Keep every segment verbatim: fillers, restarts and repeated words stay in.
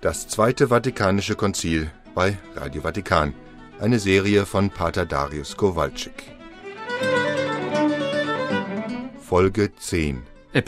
Das Zweite Vatikanische Konzil bei Radio Vatikan. Eine Serie von Pater Darius Kowalczyk. Folge zehn.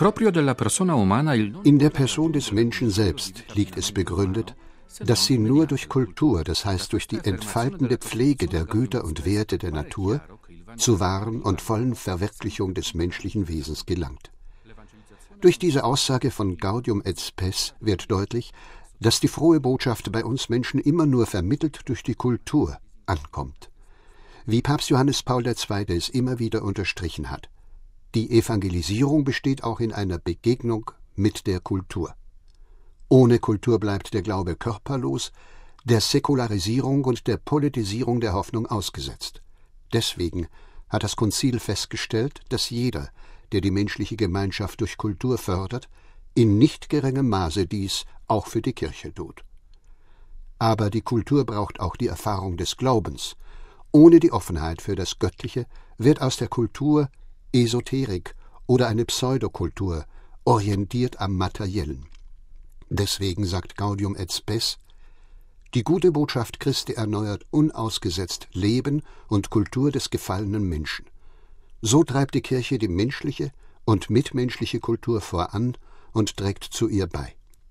In der Person des Menschen selbst liegt es begründet, dass sie nur durch Kultur, das heißt durch die entfaltende Pflege der Güter und Werte der Natur, zur wahren und vollen Verwirklichung des menschlichen Wesens gelangt. Durch diese Aussage von Gaudium et Spes wird deutlich, dass die frohe Botschaft bei uns Menschen immer nur vermittelt durch die Kultur ankommt. Wie Papst Johannes Paul der Zweite es immer wieder unterstrichen hat: Die Evangelisierung besteht auch in einer Begegnung mit der Kultur. Ohne Kultur bleibt der Glaube körperlos, der Säkularisierung und der Politisierung der Hoffnung ausgesetzt. Deswegen hat das Konzil festgestellt, dass jeder, der die menschliche Gemeinschaft durch Kultur fördert, in nicht geringem Maße dies auch für die Kirche tut. Aber die Kultur braucht auch die Erfahrung des Glaubens. Ohne die Offenheit für das Göttliche wird aus der Kultur Esoterik oder eine Pseudokultur, orientiert am Materiellen. Deswegen sagt Gaudium et Spes: Die gute Botschaft Christi erneuert unausgesetzt Leben und Kultur des gefallenen Menschen. So treibt die Kirche die menschliche und mitmenschliche Kultur voran und trägt zu ihr bei.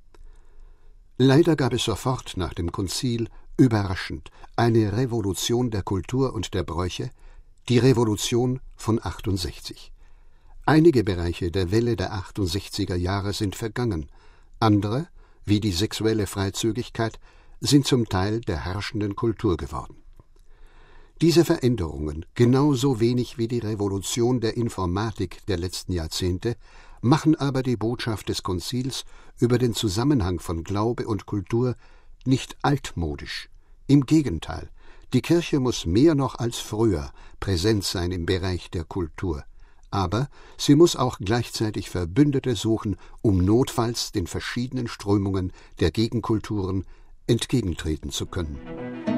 Leider gab es sofort nach dem Konzil überraschend eine Revolution der Kultur und der Bräuche, die Revolution von achtundsechzig. Einige Bereiche der Welle der achtundsechziger Jahre sind vergangen, andere, wie die sexuelle Freizügigkeit, sind zum Teil der herrschenden Kultur geworden. Diese Veränderungen, genauso wenig wie die Revolution der Informatik der letzten Jahrzehnte, machen aber die Botschaft des Konzils über den Zusammenhang von Glaube und Kultur nicht altmodisch. Im Gegenteil, die Kirche muss mehr noch als früher präsent sein im Bereich der Kultur. Aber sie muss auch gleichzeitig Verbündete suchen, um notfalls den verschiedenen Strömungen der Gegenkulturen entgegentreten zu können.